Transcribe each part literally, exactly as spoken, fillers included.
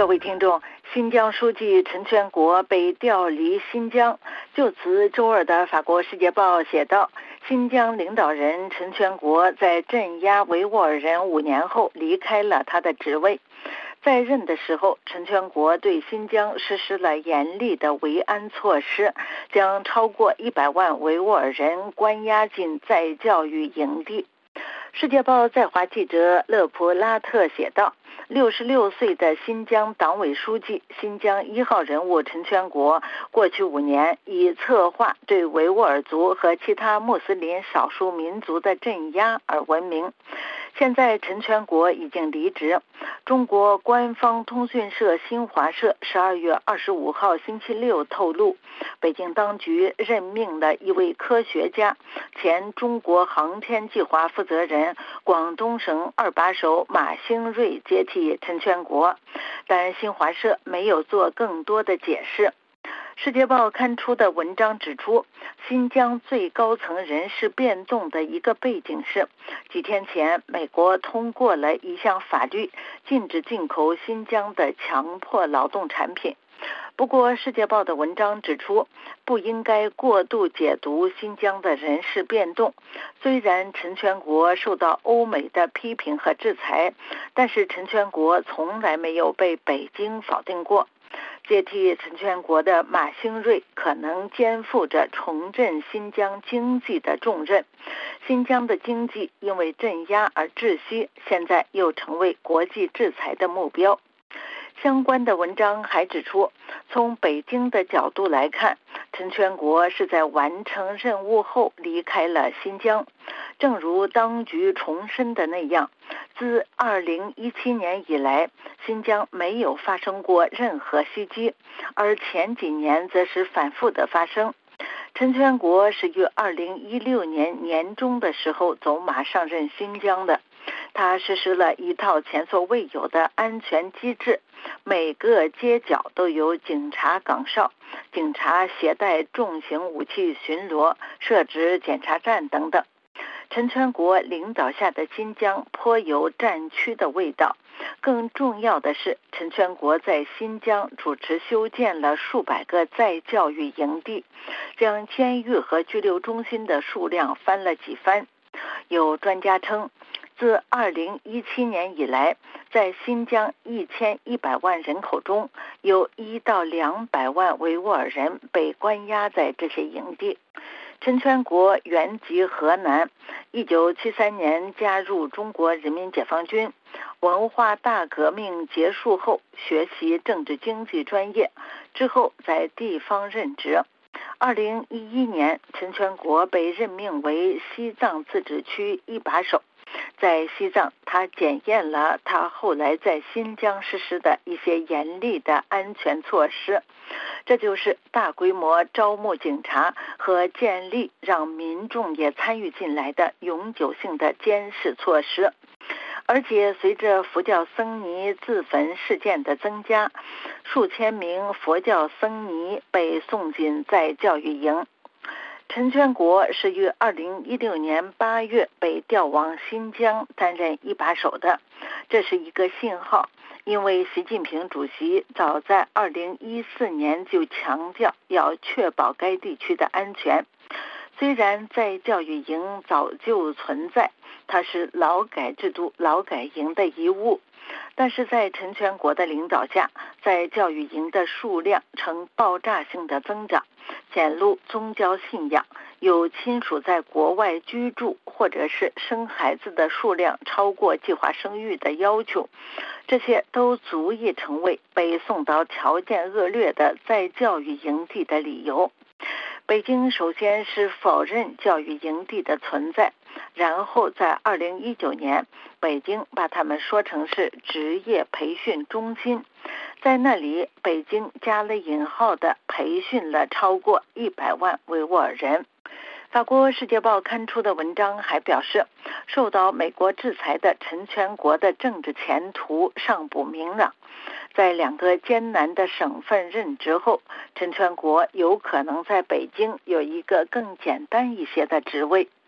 各位听众，新疆书记陈全国被调离新疆。就此，周二的法国《世界报》写道，新疆领导人陈全国在镇压维吾尔人五年后离开了他的职位。在任的时候，陈全国对新疆实施了严厉的维安措施，将超过一百万维吾尔人关押进再教育营地。《世界报》在华记者勒普拉特写道，六十六岁的新疆党委书记、新疆一号人物陈全国，过去五年以策划对维吾尔族和其他穆斯林少数民族的镇压而闻名。现在陈全国已经离职。中国官方通讯社新华社十二月二十五号星期六透露，北京当局任命了一位科学家、前中国航天计划负责人、广东省二把手马兴瑞接替陈全国，但新华社没有做更多的解释。世界报刊出的文章指出，新疆最高层人事变动的一个背景是，几天前美国通过了一项法律，禁止进口新疆的强迫劳动产品。不过，世界报的文章指出，不应该过度解读新疆的人事变动。虽然陈全国受到欧美的批评和制裁，但是陈全国从来没有被北京否定过。接替陈全国的马兴瑞可能肩负着重振新疆经济的重任。新疆的经济因为镇压而窒息，现在又成为国际制裁的目标。相关的文章还指出，从北京的角度来看，陈全国是在完成任务后离开了新疆。正如当局重申的那样，自二零一七年以来，新疆没有发生过任何袭击，而前几年则是反复的发生。陈全国是于二零一六年年中的时候走马上任新疆的，他实施了一套前所未有的安全机制，每个街角都有警察岗哨，警察携带重型武器巡逻，设置检查站等等。陈全国领导下的新疆颇有战区的味道。更重要的是，陈全国在新疆主持修建了数百个再教育营地，将监狱和拘留中心的数量翻了几番。有专家称，自二零一七年以来，在新疆一千一百万人口中，有一到两百万维吾尔人被关押在这些营地。陈全国原籍河南，一九七三年加入中国人民解放军。文化大革命结束后，学习政治经济专业，之后在地方任职。二零一一年，陈全国被任命为西藏自治区一把手。在西藏，他检验了他后来在新疆实施的一些严厉的安全措施，这就是大规模招募警察和建立让民众也参与进来的永久性的监视措施。而且随着佛教僧尼自焚事件的增加，数千名佛教僧尼被送进再教育营。陈全国是于二零一六年八月被调往新疆担任一把手的，这是一个信号，因为习近平主席早在二零一四年就强调要确保该地区的安全。虽然在教育营早就存在，它是劳改制度劳改营的遗物，但是在陈全国的领导下，在教育营的数量呈爆炸性的增长，显露宗教信仰，有亲属在国外居住或者是生孩子的数量超过计划生育的要求，这些都足以成为被送到条件恶劣的再教育营地的理由。北京首先是否认教育营地的存在，然后在二零一九年，北京把他们说成是职业培训中心，在那里，北京加了引号的培训了超过一百万维吾尔人。法国《世界报》刊出的文章还表示，受到美国制裁的陈全国的政治前途尚不明朗。在两个艰难的省份任职后，陈全国有可能在北京有一个更简单一些的职位。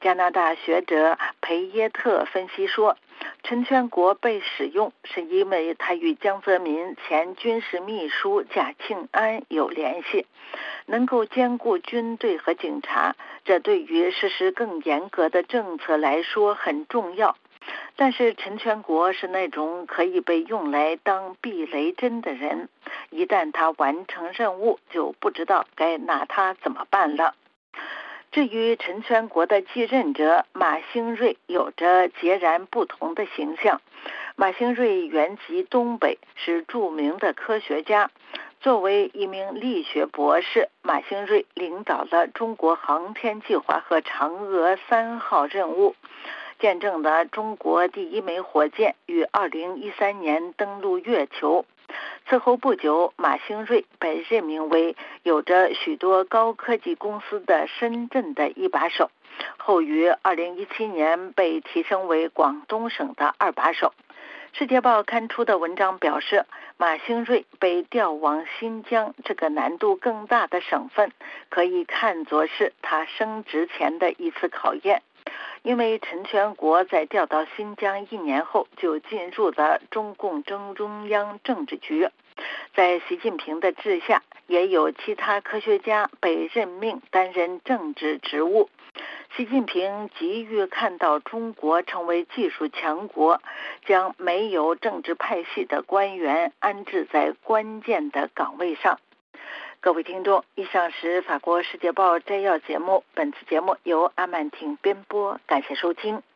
加拿大学者裴耶特分析说，陈全国被使用是因为他与江泽民前军事秘书贾庆安有联系，能够兼顾军队和警察，这对于实施更严格的政策来说很重要。但是陈全国是那种可以被用来当避雷针的人，一旦他完成任务，就不知道该拿他怎么办了。至于陈全国的继任者马兴瑞，有着截然不同的形象。马兴瑞原籍东北，是著名的科学家。作为一名力学博士，马兴瑞领导了中国航天计划和嫦娥三号任务，见证了中国第一枚火箭于二零一三年登陆月球。此后不久，马兴瑞被任命为有着许多高科技公司的深圳的一把手，后于二零一七年被提升为广东省的二把手。世界报刊出的文章表示，马兴瑞被调往新疆这个难度更大的省份，可以看作是他升职前的一次考验。因为陈全国在调到新疆一年后就进入了中共中中央政治局，在习近平的治下，也有其他科学家被任命担任政治职务。习近平急于看到中国成为技术强国，将没有政治派系的官员安置在关键的岗位上。各位听众，以上是法国世界报摘要节目，本次节目由阿曼婷编播，感谢收听。